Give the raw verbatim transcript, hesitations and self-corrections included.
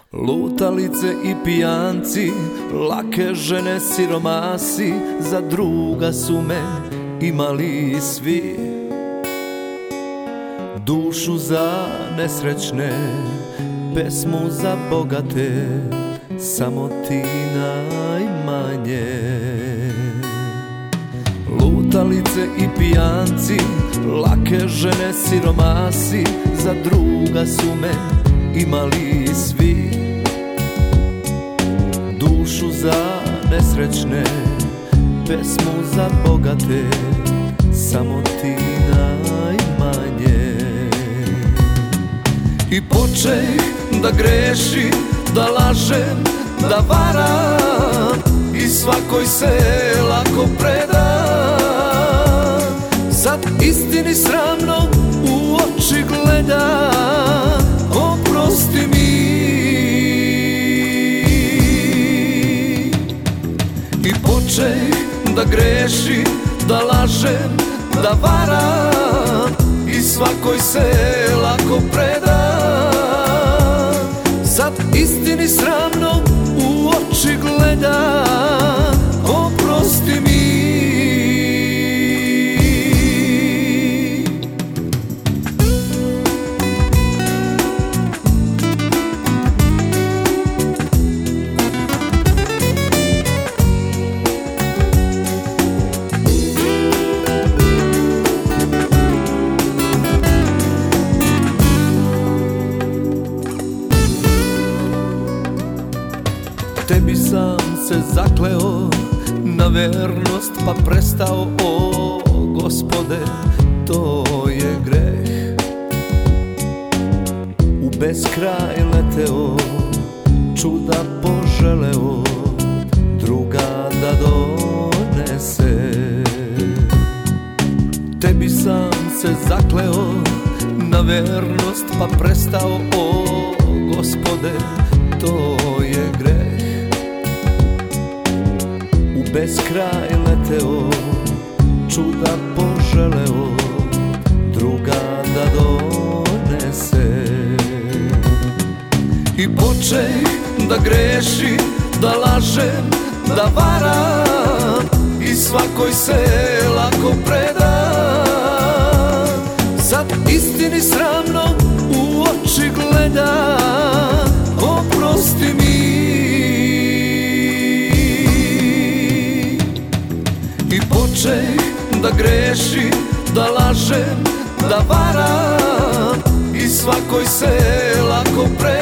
Lutalice i pijanci, lake žene siromasi, za druga su me imali svi. Dušu za nesrećne, pesmu za bogate, samo ti najmanje. Lutalice i pijanci, lake žene siromasi, za druga su me imali svi. Dušu za nesrećne, pesmu za bogate, samo ti najmanje. I počej da grešim, da lažem, da varam, i svakoj se lako predam. Sad istini sramno u oči gledam, oprosti mi. I počej da grešim, da lažem, da varam, i svakoj se lako predam. Sad istini sramno u oči gledam, oprosti mi. Tebi sam se zakleo na vernost, pa prestao, o Gospode, to je greh. U beskraj leteo, čuda poželeo, druga da donese. Tebi sam se zakleo na vernost, pa prestao, o Gospode, to je greh. U beskraj leteo, čuda poželeo, druga da donese. I počej da grešim, da lažem, da varam, i svakoj se lako predam. Sad istini sramno u oči gledam, oprosti mi. I počej da grešim, da lažem, da varam, i svakoj se lako predam.